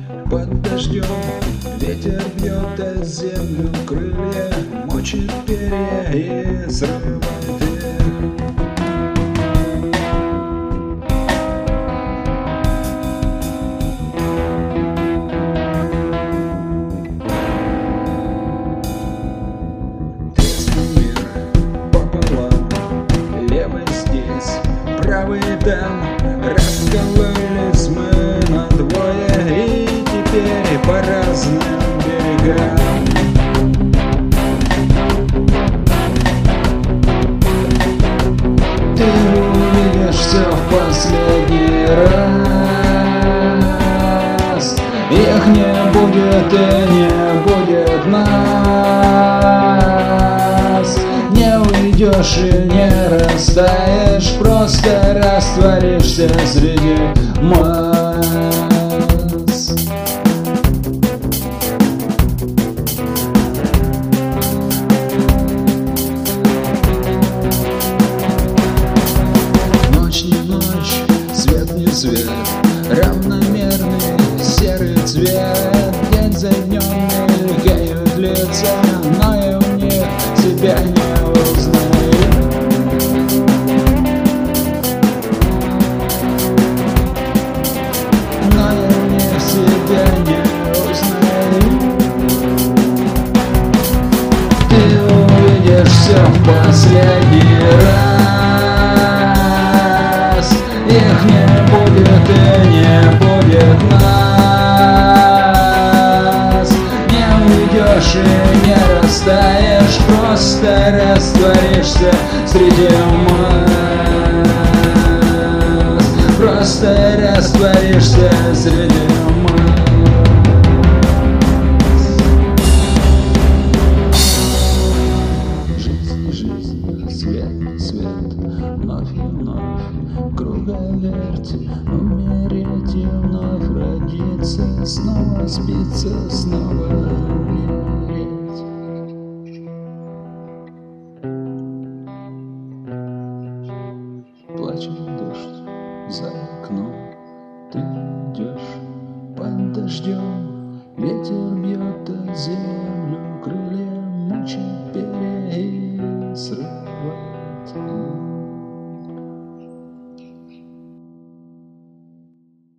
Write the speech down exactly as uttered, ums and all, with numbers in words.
под дождем. Ветер бьет о землю крылья, мочит перья и срывает их. Правый там, раскололись мы надвое, и теперь по разным берегам. Ты увидишь все в последний раз. Их не будет и не будет нас. Не уйдешь и не растаешь, просто растворишься среди масс. Ночь не ночь, свет не свет, равномерный серый цвет. День за днем мелькают лица, но я в них себя не узнаю. Но я в них себя не узнаю. Ты увидишь все в последний раз. Их не будет и не будет нас. Не уйдешь и не растаешь, просто растворишься среди масс. Просто растворишься среди масс. Жизнь, жизнь, свет, свет, вновь и вновь круговерть. Умереть и вновь родиться, снова сбиться, снова умереть. Плачет дождь за окном, ты идешь под дождем. Ветер бьет о землю крылья, мочит перья и срывает.